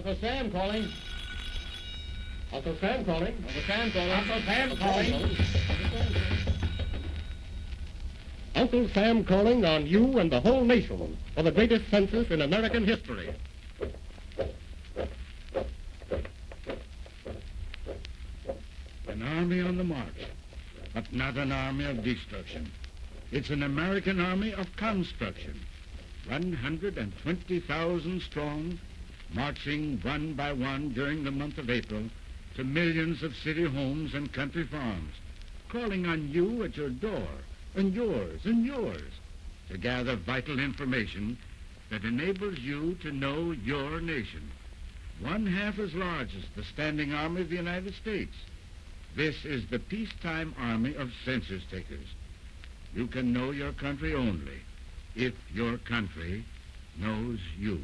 Uncle Sam calling. Uncle Sam calling. Uncle Sam calling. Uncle Sam calling. Uncle Sam calling on you and the whole nation for the greatest census in American history. An army on the march, but not an army of destruction. It's an American army of construction. 120,000 strong, marching one by one during the month of April to millions of city homes and country farms, calling on you at your door, and yours, to gather vital information that enables you to know your nation, one half as large as the standing army of the United States. This is the peacetime army of census takers. You can know your country only if your country knows you.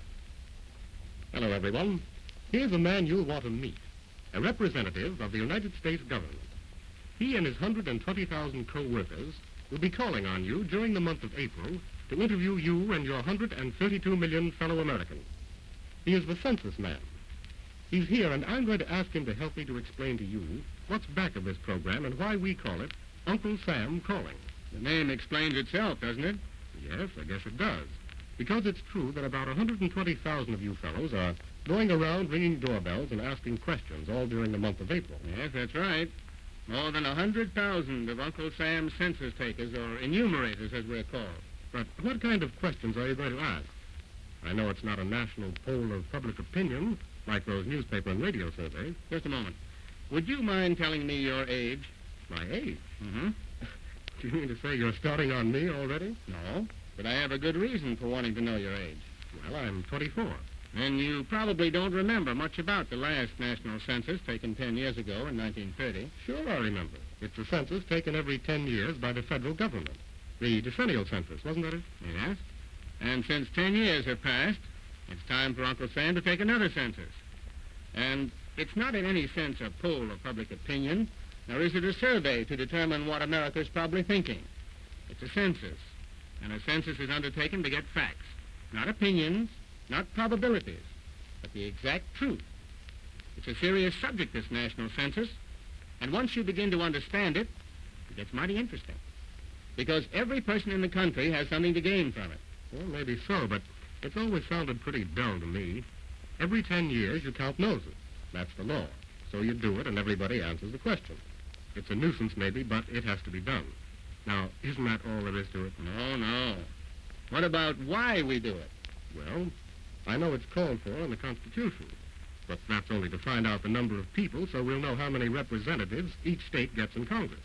Hello, everyone. Here's a man you'll want to meet, a representative of the United States government. He and his 120,000 co-workers will be calling on you during the month of April to interview you and your 132 million fellow Americans. He is the census man. He's here, and I'm going to ask him to help me to explain to you what's back of this program and why we call it Uncle Sam Calling. The name explains itself, doesn't it? Yes, I guess it does. Because it's true that about 120,000 of you fellows are going around ringing doorbells and asking questions all during the month of April. Yes, that's right. More than 100,000 of Uncle Sam's census takers, or enumerators, as we're called. But what kind of questions are you going to ask? I know it's not a national poll of public opinion, like those newspaper and radio surveys. Just a moment. Would you mind telling me your age? My age? Mm-hmm. Do you mean to say you're starting on me already? No, but I have a good reason for wanting to know your age. Well, I'm 24. Then you probably don't remember much about the last national census taken 10 years ago in 1930. Sure, I remember. It's a census taken every 10 years by the federal government. The decennial census, wasn't that it? Yes. And since 10 years have passed, it's time for Uncle Sam to take another census. And it's not in any sense a poll of public opinion, nor is it a survey to determine what America's probably thinking. It's a census. And a census is undertaken to get facts, not opinions, not probabilities, but the exact truth. It's a serious subject, this national census, and once you begin to understand it, it gets mighty interesting. Because every person in the country has something to gain from it. Well, maybe so, but it's always sounded pretty dull to me. Every 10 years you count noses. That's the law. So you do it and everybody answers the question. It's a nuisance maybe, but it has to be done. Now, isn't that all there is to it? No. What about why we do it? Well, I know it's called for in the Constitution, but that's only to find out the number of people so we'll know how many representatives each state gets in Congress.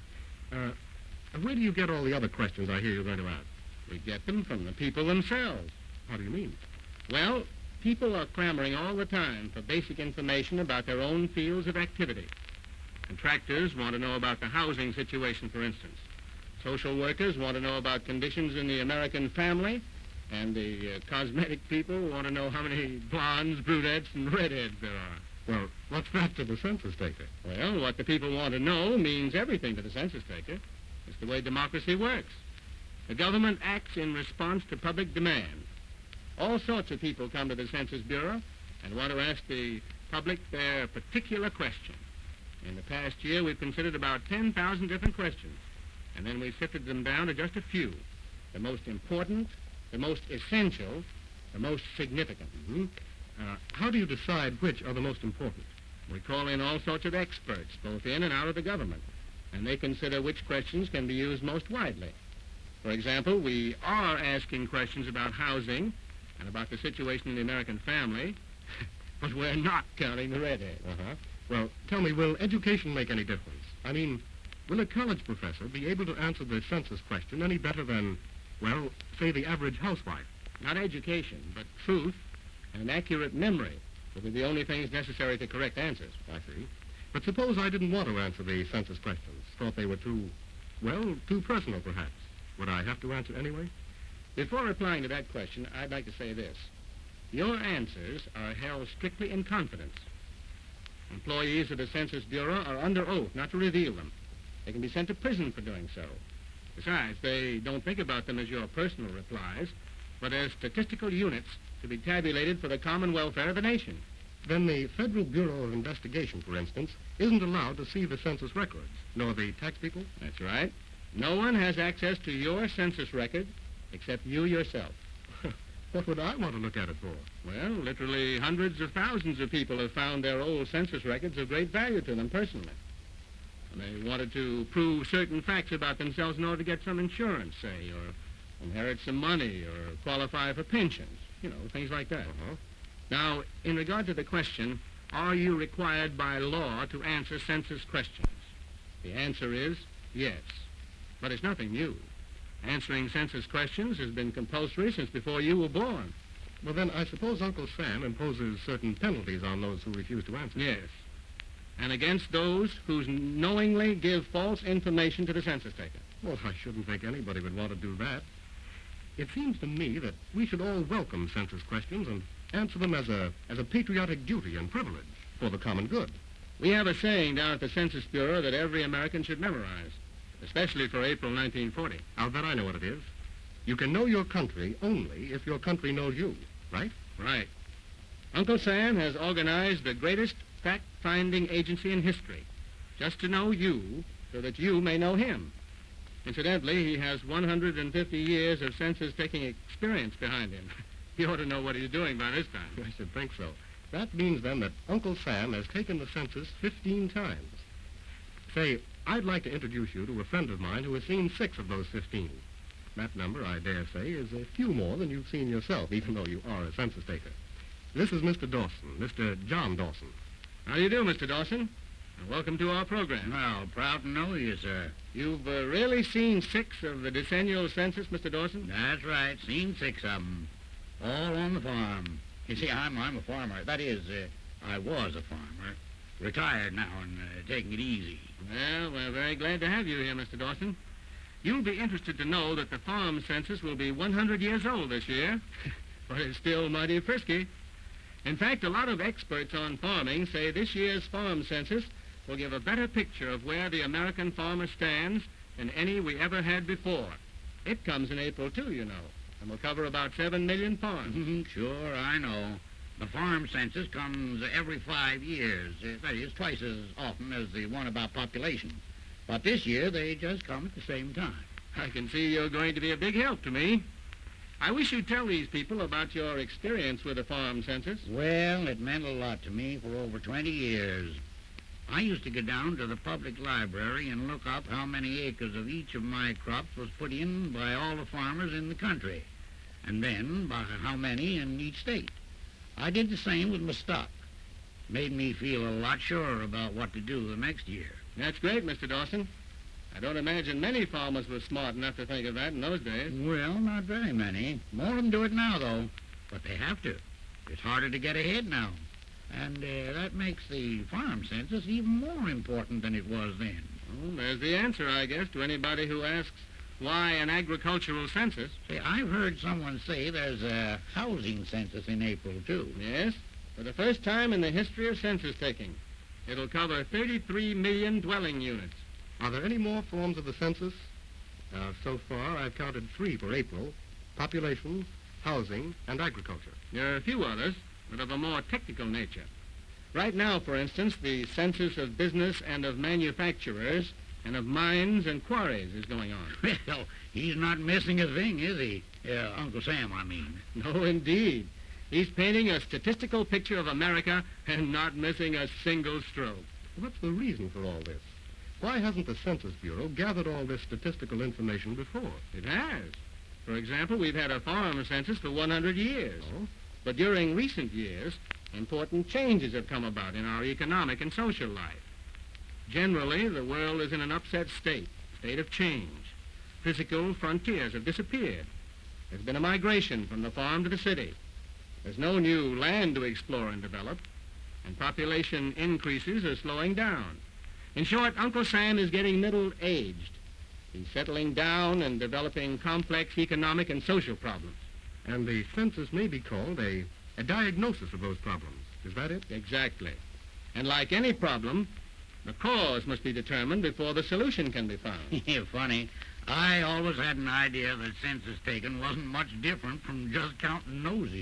Where do you get all the other questions I hear you're going to ask? We get them from the people themselves. How do you mean? Well, people are clamoring all the time for basic information about their own fields of activity. Contractors want to know about the housing situation, for instance. Social workers want to know about conditions in the American family, and the cosmetic people want to know how many blondes, brunettes, and redheads there are. Well, what's that to the census taker? Well, what the people want to know means everything to the census taker. It's the way democracy works. The government acts in response to public demand. All sorts of people come to the Census Bureau and want to ask the public their particular question. In the past year, we've considered about 10,000 different questions, and then we sifted them down to just a few. The most important, the most essential, the most significant. Mm-hmm. How do you decide which are the most important? We call in all sorts of experts, both in and out of the government, and they consider which questions can be used most widely. For example, we are asking questions about housing and about the situation in the American family, but we're not counting the redheads. Uh-huh. Well, tell me, will education make any difference? I mean, will a college professor be able to answer the census question any better than, well, say the average housewife? Not education, but truth and an accurate memory will be the only things necessary to correct answers. I see. But suppose I didn't want to answer the census questions, thought they were too personal, perhaps. Would I have to answer anyway? Before replying to that question, I'd like to say this. Your answers are held strictly in confidence. Employees of the Census Bureau are under oath not to reveal them. They can be sent to prison for doing so. Besides, they don't think about them as your personal replies, but as statistical units to be tabulated for the common welfare of the nation. Then the Federal Bureau of Investigation, for instance, isn't allowed to see the census records, nor the tax people? That's right. No one has access to your census record except you yourself. What would I want to look at it for? Well, literally hundreds of thousands of people have found their old census records of great value to them personally. And they wanted to prove certain facts about themselves in order to get some insurance, say, or inherit some money, or qualify for pensions. You know, things like that. Uh-huh. Now, in regard to the question, are you required by law to answer census questions? The answer is yes. But it's nothing new. Answering census questions has been compulsory since before you were born. Well, then I suppose Uncle Sam imposes certain penalties on those who refuse to answer. Yes. And against those who knowingly give false information to the census taker. Well, I shouldn't think anybody would want to do that. It seems to me that we should all welcome census questions and answer them as a patriotic duty and privilege for the common good. We have a saying down at the Census Bureau that every American should memorize, especially for April 1940. I'll bet I know what it is. You can know your country only if your country knows you, right? Right. Uncle Sam has organized the greatest fact-finding agency in history, just to know you so that you may know him. Incidentally, he has 150 years of census-taking experience behind him. He ought to know what he's doing by this time. I should think so. That means, then, that Uncle Sam has taken the census 15 times. Say, I'd like to introduce you to a friend of mine who has seen 6 of those 15. That number, I dare say, is a few more than you've seen yourself, even though you are a census taker. This is Mr. Dawson, Mr. John Dawson. How do you do, Mr. Dawson? And welcome to our program. Well, proud to know you, sir. You've really seen 6 of the decennial census, Mr. Dawson? That's right. Seen 6 of them. All on the farm. You see, I'm a farmer. That is, I was a farmer. Retired now and taking it easy. Well, we're very glad to have you here, Mr. Dawson. You'll be interested to know that the farm census will be 100 years old this year, but it's still mighty frisky. In fact, a lot of experts on farming say this year's farm census will give a better picture of where the American farmer stands than any we ever had before. It comes in April, too, you know, and will cover about 7 million farms. Sure, I know. The farm census comes every 5 years. That is, twice as often as the one about population. But this year, they just come at the same time. I can see you're going to be a big help to me. I wish you'd tell these people about your experience with the farm census. Well, it meant a lot to me for over 20 years. I used to go down to the public library and look up how many acres of each of my crops was put in by all the farmers in the country, and then by how many in each state. I did the same with my stock. Made me feel a lot surer about what to do the next year. That's great, Mr. Dawson. I don't imagine many farmers were smart enough to think of that in those days. Well, not very many. More of them do it now, though. But they have to. It's harder to get ahead now. And that makes the farm census even more important than it was then. Well, there's the answer, I guess, to anybody who asks why an agricultural census. Say, I've heard someone say there's a housing census in April, too. Yes, for the first time in the history of census taking. It'll cover 33 million dwelling units. Are there any more forms of the census? So far, I've counted 3 for April: population, housing, and agriculture. There are a few others, but of a more technical nature. Right now, for instance, the census of business and of manufacturers and of mines and quarries is going on. Well, he's not missing a thing, is he? Uncle Sam, I mean. No, indeed. He's painting a statistical picture of America and not missing a single stroke. What's the reason for all this? Why hasn't the Census Bureau gathered all this statistical information before? It has. For example, we've had a farm census for 100 years. Oh? But during recent years, important changes have come about in our economic and social life. Generally, the world is in an upset state of change. Physical frontiers have disappeared. There's been a migration from the farm to the city. There's no new land to explore and develop, and population increases are slowing down. In short, Uncle Sam is getting middle-aged. He's settling down and developing complex economic and social problems. And the census may be called a diagnosis of those problems. Is that it? Exactly. And like any problem, the cause must be determined before the solution can be found. Funny. I always had an idea that census taking wasn't much different from just counting noses.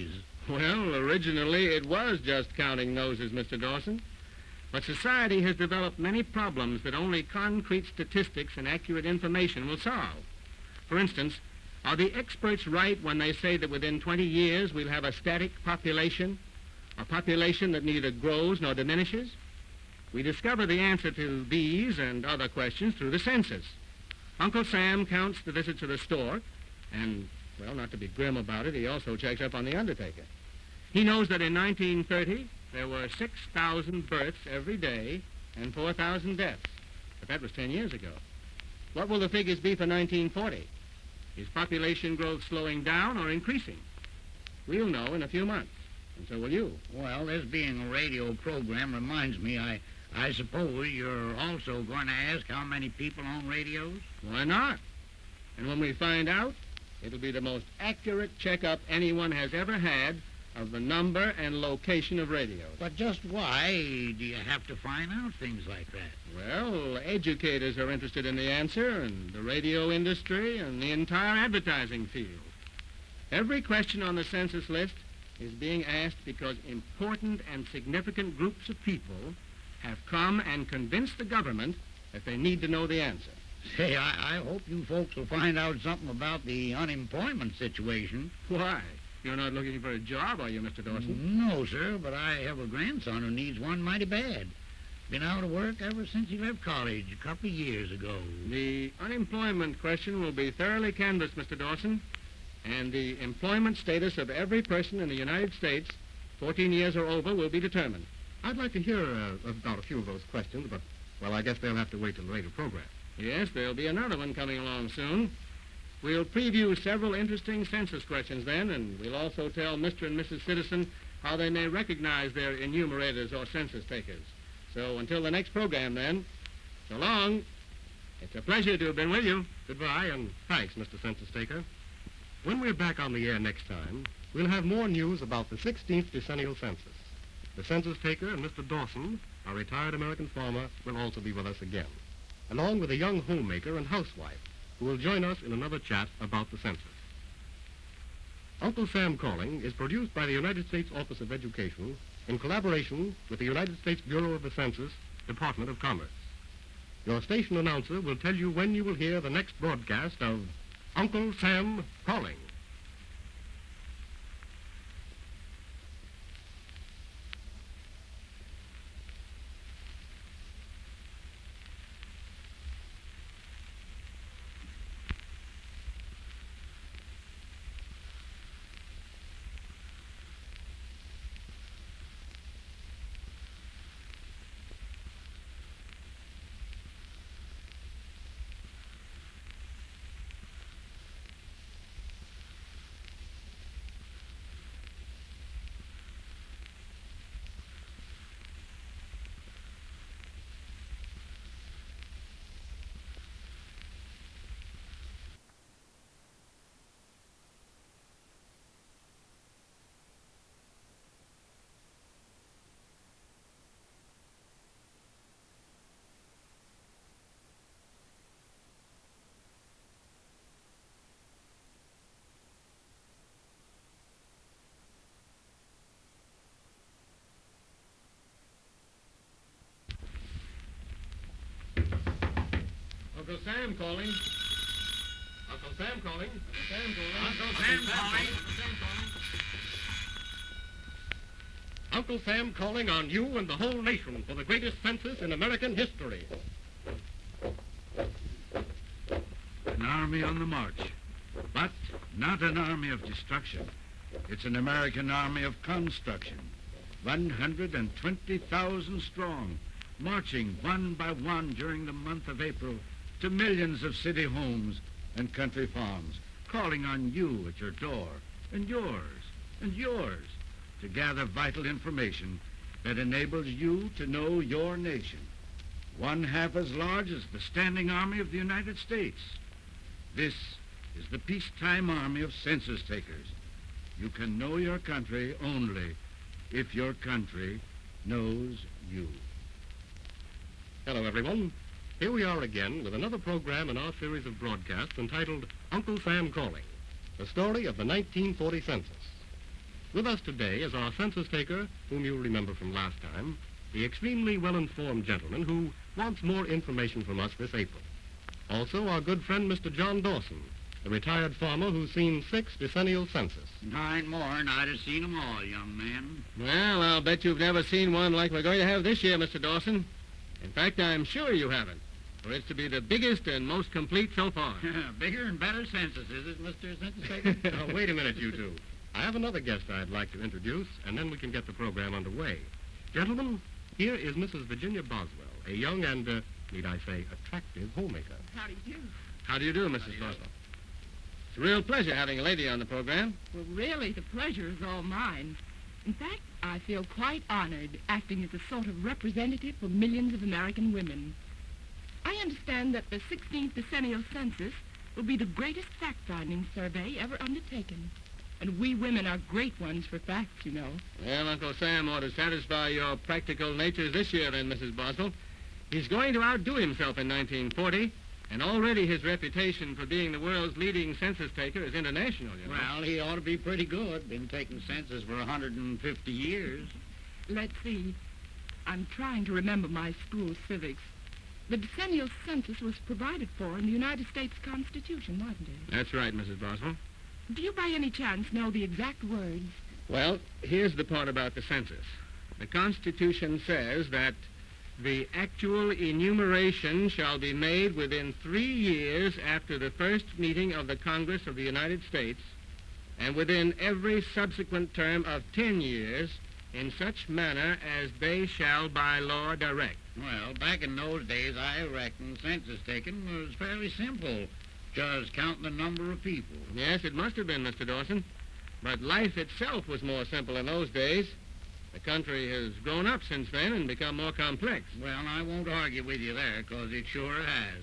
Well, originally it was just counting noses, Mr. Dawson. But society has developed many problems that only concrete statistics and accurate information will solve. For instance, are the experts right when they say that within 20 years we'll have a static population, a population that neither grows nor diminishes? We discover the answer to these and other questions through the census. Uncle Sam counts the visits to the store, and, well, not to be grim about it, he also checks up on the undertaker. He knows that in 1930, there were 6,000 births every day and 4,000 deaths. But that was 10 years ago. What will the figures be for 1940? Is population growth slowing down or increasing? We'll know in a few months, and so will you. Well, this being a radio program reminds me, I suppose you're also going to ask how many people own radios? Why not? And when we find out, it'll be the most accurate checkup anyone has ever had of the number and location of radios. But just why do you have to find out things like that? Well, educators are interested in the answer, and the radio industry, and the entire advertising field. Every question on the census list is being asked because important and significant groups of people have come and convinced the government that they need to know the answer. Say, I hope you folks will find out something about the unemployment situation. Why? You're not looking for a job, are you, Mr. Dawson? No, sir, but I have a grandson who needs one mighty bad. Been out of work ever since he left college a couple of years ago. The unemployment question will be thoroughly canvassed, Mr. Dawson, and the employment status of every person in the United States, 14 years or over, will be determined. I'd like to hear about a few of those questions, but, well, I guess they'll have to wait till a later program. Yes, there'll be another one coming along soon. We'll preview several interesting census questions then, and we'll also tell Mr. and Mrs. Citizen how they may recognize their enumerators or census takers. So until the next program, then, so long. It's a pleasure to have been with you. Goodbye, and thanks, Mr. Census Taker. When we're back on the air next time, we'll have more news about the 16th decennial census. The census taker and Mr. Dawson, our retired American farmer, will also be with us again, along with a young homemaker and housewife who will join us in another chat about the census. Uncle Sam Calling is produced by the United States Office of Education in collaboration with the United States Bureau of the Census, Department of Commerce. Your station announcer will tell you when you will hear the next broadcast of Uncle Sam Calling. Uncle Sam calling. Uncle Sam calling. Uncle Sam calling. Uncle Sam calling on you and the whole nation for the greatest census in American history. An army on the march, but not an army of destruction. It's an American army of construction, 120,000 strong, marching one by one during the month of April to millions of city homes and country farms, calling on you at your door, and yours, and yours, to gather vital information that enables you to know your nation, one half as large as the standing army of the United States. This is the peacetime army of census takers. You can know your country only if your country knows you. Hello, everyone. Here we are again with another program in our series of broadcasts entitled Uncle Sam Calling, the story of the 1940 census. With us today is our census taker, whom you'll remember from last time, the extremely well-informed gentleman who wants more information from us this April. Also, our good friend, Mr. John Dawson, the retired farmer who's seen 6 decennial census. 9 more, and I'd have seen 'em all, young man. Well, I'll bet you've never seen one like we're going to have this year, Mr. Dawson. In fact, I'm sure you haven't, for it's to be the biggest and most complete so far. Bigger and better census, is it, Mr. Census Taker? Now, wait a minute, you two. I have another guest I'd like to introduce, and then we can get the program underway. Gentlemen, here is Mrs. Virginia Boswell, a young and, need I say, attractive homemaker. How do you do? How do you do, Mrs. Boswell? It's a real pleasure having a lady on the program. Well, really, the pleasure is all mine. In fact, I feel quite honored acting as a sort of representative for millions of American women. I understand that the 16th decennial census will be the greatest fact-finding survey ever undertaken. And we women are great ones for facts, you know. Well, Uncle Sam ought to satisfy your practical natures this year, then, Mrs. Boswell. He's going to outdo himself in 1940, and already his reputation for being the world's leading census taker is international, you know. Well, he ought to be pretty good. Been taking census for 150 years. Let's see. I'm trying to remember my school civics. The decennial census was provided for in the United States Constitution, wasn't it? That's right, Mrs. Boswell. Do you by any chance know the exact words? Well, here's the part about the census. The Constitution says that the actual enumeration shall be made within 3 years after the first meeting of the Congress of the United States, and within every subsequent term of 10 years, in such manner as they shall by law direct. Well, back in those days, I reckon census taking was fairly simple. Just counting the number of people. Yes, it must have been, Mr. Dawson. But life itself was more simple in those days. The country has grown up since then and become more complex. Well, I won't argue with you there, 'cause it sure has.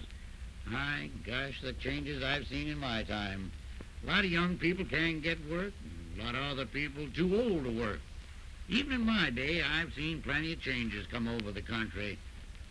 My gosh, the changes I've seen in my time. A lot of young people can't get work, and a lot of other people too old to work. Even in my day, I've seen plenty of changes come over the country.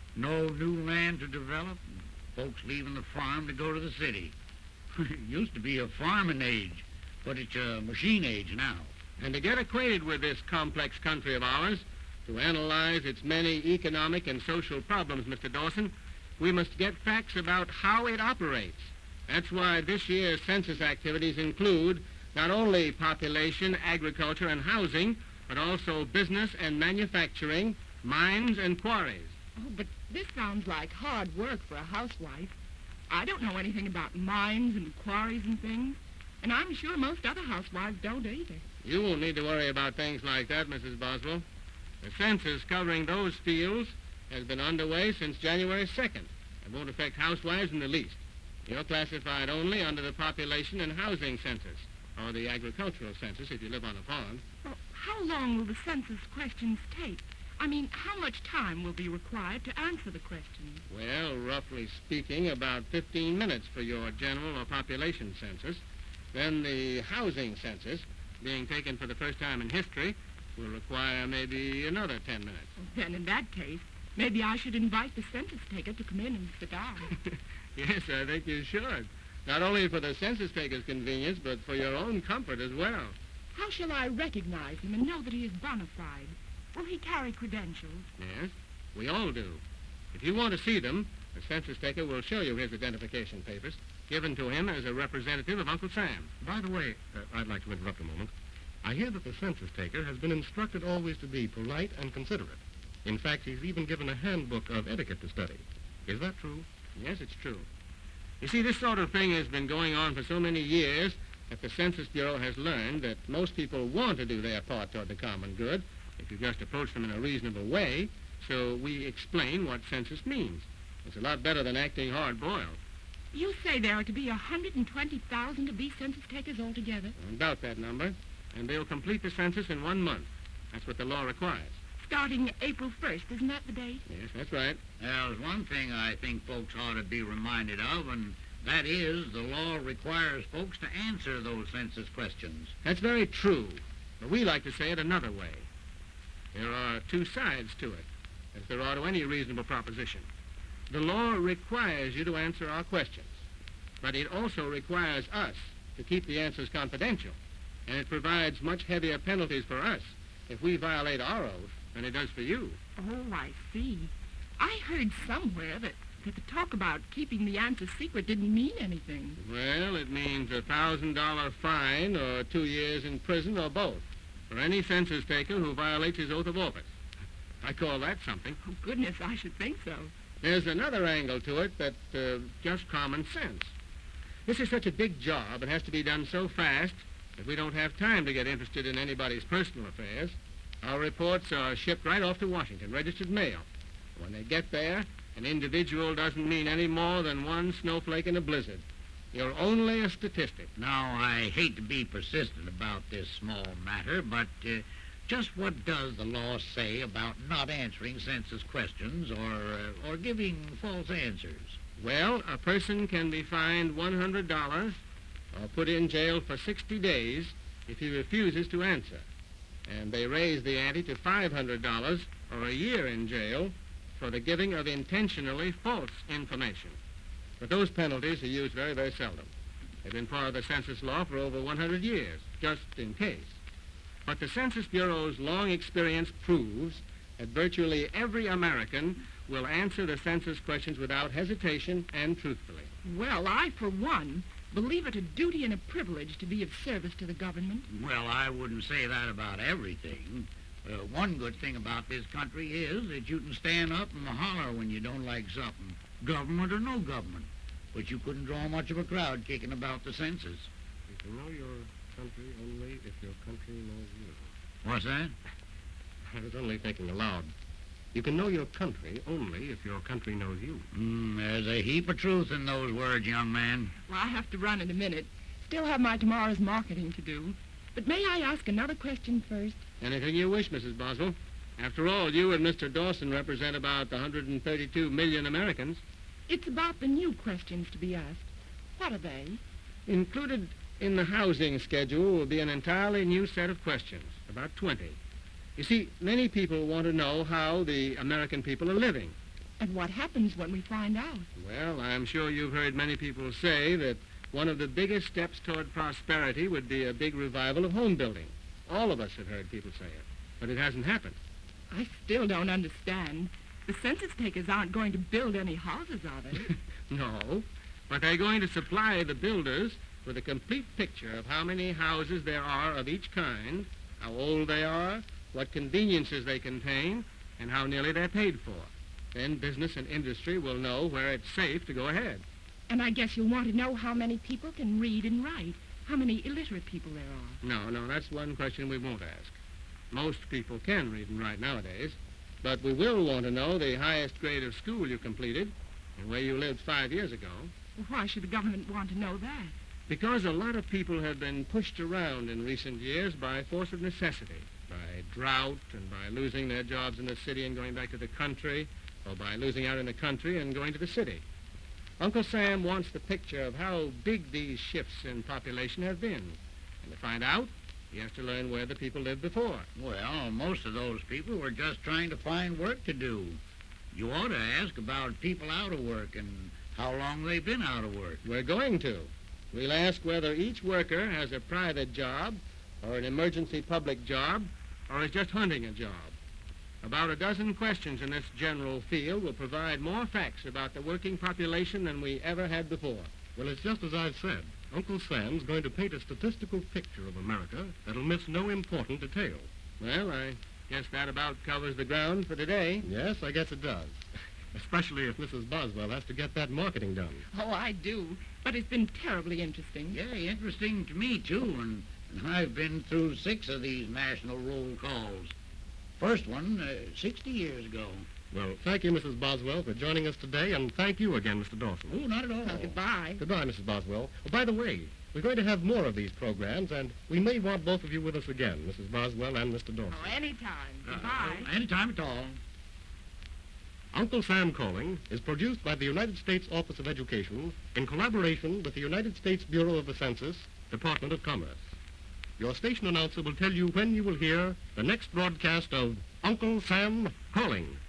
No new land to develop, and folks leaving the farm to go to the city. It used to be a farming age, but it's a machine age now. And to get acquainted with this complex country of ours, to analyze its many economic and social problems, Mr. Dawson, we must get facts about how it operates. That's why this year's census activities include not only population, agriculture, and housing, but also business and manufacturing, mines and quarries. Oh, but this sounds like hard work for a housewife. I don't know anything about mines and quarries and things, and I'm sure most other housewives don't either. You won't need to worry about things like that, Mrs. Boswell. The census covering those fields has been underway since January 2nd. It won't affect housewives in the least. You're classified only under the population and housing census, or the agricultural census if you live on a farm. Well, how long will the census questions take? I mean, how much time will be required to answer the questions? Well, roughly speaking, about 15 minutes for your general or population census. Then the housing census, being taken for the first time in history, will require maybe another 10 minutes. Well, then, in that case, maybe I should invite the census taker to come in and sit down. Yes, I think you should. Not only for the census taker's convenience, but for your own comfort as well. How shall I recognize him and know that he is bona fide? Will he carry credentials? Yes, we all do. If you want to see them, the census taker will show you his identification papers, given to him as a representative of Uncle Sam. By the way, I'd like to interrupt a moment. I hear that the census taker has been instructed always to be polite and considerate. In fact, he's even given a handbook of etiquette to study. Is that true? Yes, it's true. You see, this sort of thing has been going on for so many years that the Census Bureau has learned that most people want to do their part toward the common good if you just approach them in a reasonable way, so we explain what census means. It's a lot better than acting hard-boiled. You say there are to be 120,000 of these census takers altogether? I don't doubt that number, and they'll complete the census in 1 month. That's what the law requires. Starting April 1st, isn't that the date? Yes, that's right. Well, there's one thing I think folks ought to be reminded of, and that is the law requires folks to answer those census questions. That's very true, but we like to say it another way. There are two sides to it, as there are to any reasonable proposition. The law requires you to answer our questions, but it also requires us to keep the answers confidential. And it provides much heavier penalties for us if we violate our oath than it does for you. Oh, I see. I heard somewhere that the talk about keeping the answer secret didn't mean anything. Well, it means a $1,000 fine or 2 years in prison or both for any census taker who violates his oath of office. I call that something. Oh, goodness, I should think so. There's another angle to it that's just common sense. This is such a big job and has to be done so fast that we don't have time to get interested in anybody's personal affairs. Our reports are shipped right off to Washington, registered mail. When they get there, an individual doesn't mean any more than one snowflake in a blizzard. You're only a statistic. Now, I hate to be persistent about this small matter, but just what does the law say about not answering census questions or giving false answers? Well, a person can be fined $100 or put in jail for 60 days if he refuses to answer. And they raise the ante to $500 or a year in jail for the giving of intentionally false information. But those penalties are used very, very seldom. They've been part of the census law for over 100 years, just in case. But the Census Bureau's long experience proves that virtually every American will answer the census questions without hesitation and truthfully. Well, I, for one, believe it a duty and a privilege to be of service to the government. Well, I wouldn't say that about everything. One good thing about this country is that you can stand up and holler when you don't like something, government or no government. But you couldn't draw much of a crowd kicking about the census. You can know your country only if your country knows you. What's that? I was only thinking aloud. You can know your country only if your country knows you. There's a heap of truth in those words, young man. Well, I have to run in a minute. Still have my tomorrow's marketing to do. But may I ask another question first? Anything you wish, Mrs. Boswell. After all, you and Mr. Dawson represent about 132 million Americans. It's about the new questions to be asked. What are they? Included in the housing schedule will be an entirely new set of questions, about 20. You see, many people want to know how the American people are living. And what happens when we find out? Well, I'm sure you've heard many people say that one of the biggest steps toward prosperity would be a big revival of home building. All of us have heard people say it, but it hasn't happened. I still don't understand. The census takers aren't going to build any houses, are they? No, but they're going to supply the builders with a complete picture of how many houses there are of each kind, how old they are, what conveniences they contain, and how nearly they're paid for. Then business and industry will know where it's safe to go ahead. And I guess you'll want to know how many people can read and write, how many illiterate people there are. No, that's one question we won't ask. Most people can read and write nowadays, but we will want to know the highest grade of school you completed and where you lived 5 years ago. Well, why should the government want to know that? Because a lot of people have been pushed around in recent years by force of necessity, by drought and by losing their jobs in the city and going back to the country, or by losing out in the country and going to the city. Uncle Sam wants the picture of how big these shifts in population have been. And to find out, he has to learn where the people lived before. Well, most of those people were just trying to find work to do. You ought to ask about people out of work and how long they've been out of work. We're going to. We'll ask whether each worker has a private job or an emergency public job or is just hunting a job. About a dozen questions in this general field will provide more facts about the working population than we ever had before. Well, it's just as I've said. Uncle Sam's going to paint a statistical picture of America that'll miss no important detail. Well, I guess that about covers the ground for today. Yes, I guess it does. Especially if Mrs. Boswell has to get that marketing done. Oh, I do. But it's been terribly interesting. Yeah, interesting to me, too, and I've been through 6 of these national roll calls. First one, 60 years ago. Well, thank you, Mrs. Boswell, for joining us today, and thank you again, Mr. Dawson. Oh, not at all. Well, goodbye. Goodbye, Mrs. Boswell. Oh, by the way, we're going to have more of these programs, and we may want both of you with us again, Mrs. Boswell and Mr. Dawson. Oh, anytime. Goodbye. Anytime at all. Uncle Sam Calling is produced by the United States Office of Education in collaboration with the United States Bureau of the Census, Department of Commerce. Your station announcer will tell you when you will hear the next broadcast of Uncle Sam Calling.